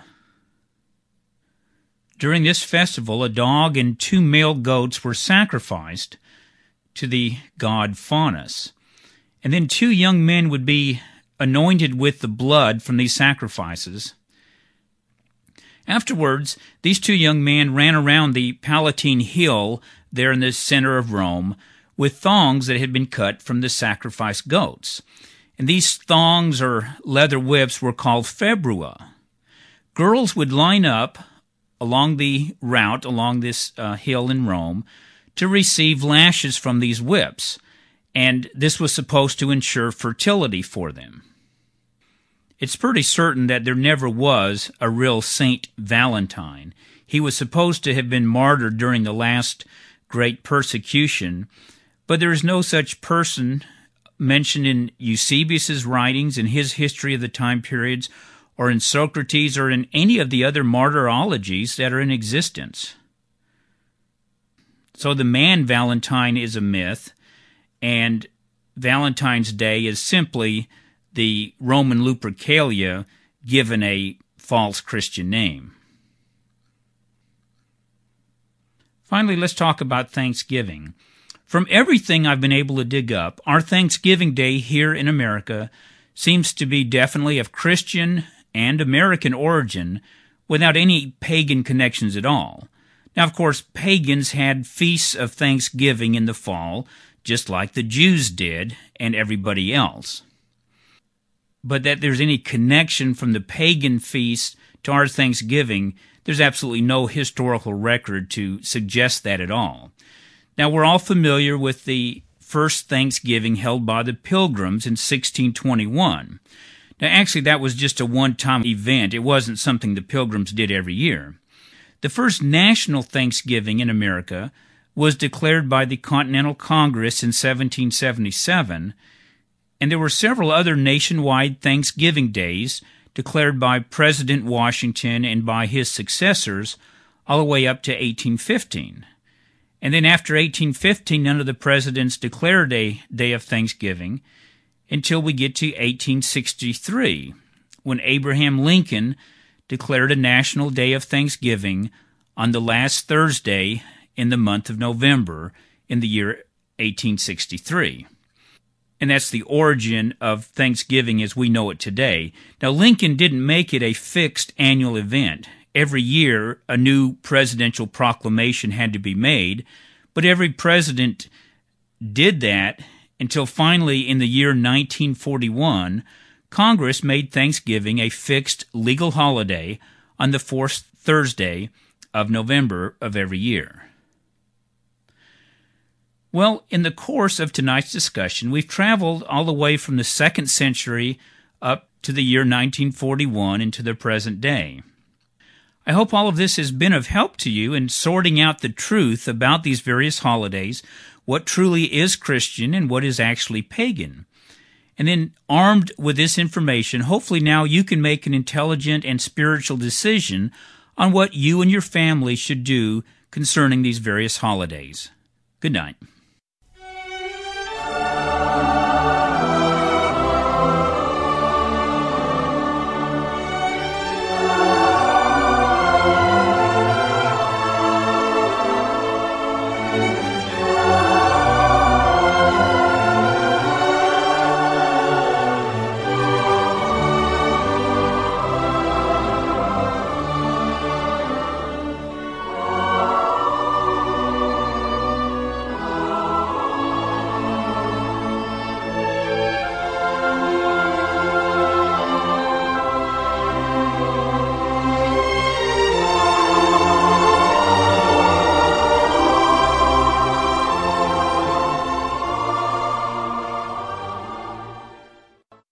During this festival, a dog and 2 male goats were sacrificed to the god Faunus, and then 2 young men would be anointed with the blood from these sacrifices. Afterwards, these 2 young men ran around the Palatine Hill there in the center of Rome with thongs that had been cut from the sacrificed goats. And these thongs or leather whips were called februa. Girls would line up along the route, along this hill in Rome, to receive lashes from these whips, and this was supposed to ensure fertility for them. It's pretty certain that there never was a real Saint Valentine. He was supposed to have been martyred during the last great persecution, but there is no such person mentioned in Eusebius's writings, in his history of the time periods, or in Socrates, or in any of the other martyrologies that are in existence. So the man Valentine is a myth, and Valentine's Day is simply the Roman Lupercalia given a false Christian name. Finally, let's talk about Thanksgiving. From everything I've been able to dig up, our Thanksgiving Day here in America seems to be definitely of Christian and American origin without any pagan connections at all. Now, of course, pagans had feasts of Thanksgiving in the fall, just like the Jews did and everybody else. But that there's any connection from the pagan feast to our Thanksgiving, there's absolutely no historical record to suggest that at all. Now, we're all familiar with the first Thanksgiving held by the Pilgrims in 1621. Now, actually, that was just a one-time event. It wasn't something the Pilgrims did every year. The first national Thanksgiving in America was declared by the Continental Congress in 1777, and there were several other nationwide Thanksgiving days declared by President Washington and by his successors all the way up to 1815. And then after 1815, none of the presidents declared a day of Thanksgiving until we get to 1863, when Abraham Lincoln declared a national day of Thanksgiving on the last Thursday in the month of November in the year 1863. And that's the origin of Thanksgiving as we know it today. Now, Lincoln didn't make it a fixed annual event. Every year, a new presidential proclamation had to be made, but every president did that until finally in the year 1941, Congress made Thanksgiving a fixed legal holiday on the fourth Thursday of November of every year. Well, in the course of tonight's discussion, we've traveled all the way from the 2nd century up to the year 1941 into the present day. I hope all of this has been of help to you in sorting out the truth about these various holidays, what truly is Christian and what is actually pagan. And then, armed with this information, hopefully now you can make an intelligent and spiritual decision on what you and your family should do concerning these various holidays. Good night.